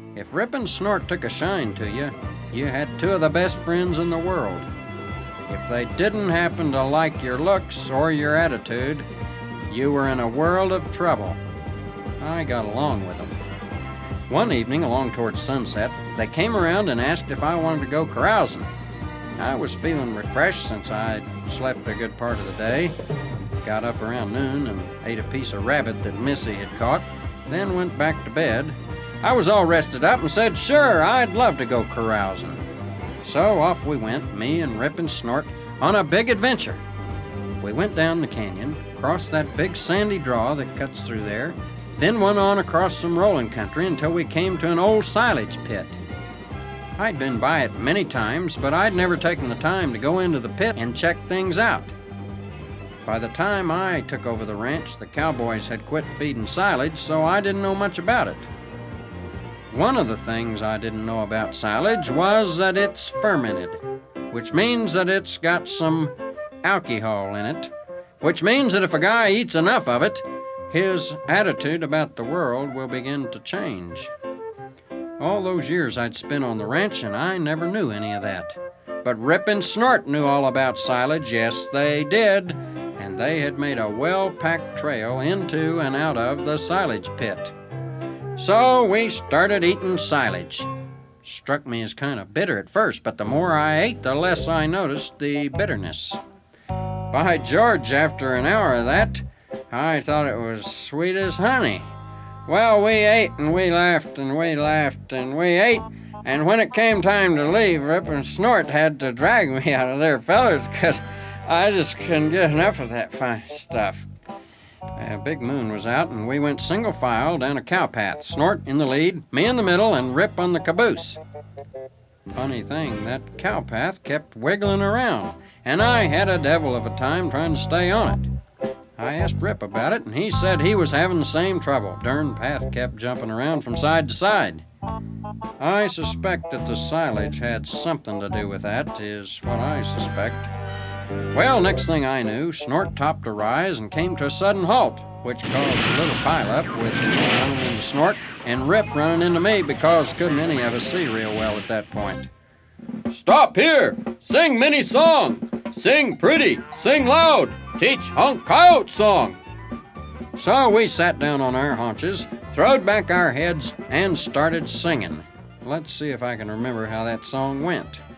If Rip and Snort took a shine to you, you had two of the best friends in the world. If they didn't happen to like your looks or your attitude, you were in a world of trouble. I got along with them. One evening, along towards sunset, they came around and asked if I wanted to go carousing. I was feeling refreshed since I'd slept a good part of the day. Got up around noon and ate a piece of rabbit that Missy had caught, then went back to bed. I was all rested up and said, sure, I'd love to go carousing. So off we went, me and Rip and Snort, on a big adventure. We went down the canyon, crossed that big sandy draw that cuts through there, then went on across some rolling country until we came to an old silage pit. I'd been by it many times, but I'd never taken the time to go into the pit and check things out. By the time I took over the ranch, the cowboys had quit feeding silage, so I didn't know much about it. One of the things I didn't know about silage was that it's fermented, which means that it's got some alcohol in it, which means that if a guy eats enough of it, his attitude about the world will begin to change. All those years I'd spent on the ranch, and I never knew any of that. But Rip and Snort knew all about silage, yes, they did, and they had made a well-packed trail into and out of the silage pit. So we started eating silage. Struck me as kind of bitter at first, but the more I ate, the less I noticed the bitterness. By George, after an hour of that, I thought it was sweet as honey. Well, we ate and we laughed and we laughed and we ate, and when it came time to leave, Rip and Snort had to drag me out of their fellers because I just couldn't get enough of that fine stuff. A big moon was out, and we went single file down a cow path, Snort in the lead, me in the middle, and Rip on the caboose. Funny thing, that cow path kept wiggling around, and I had a devil of a time trying to stay on it. I asked Rip about it, and he said he was having the same trouble. Darn path kept jumping around from side to side. I suspect that the silage had something to do with that, is what I suspect. Well, next thing I knew, Snort topped a rise and came to a sudden halt, which caused a little pileup with me running into Snort and Rip running into me because couldn't any of us see real well at that point. Stop here! Sing mini song! Sing pretty! Sing loud! Teach honk coyote song! So we sat down on our haunches, throwed back our heads, and started singing. Let's see if I can remember how that song went.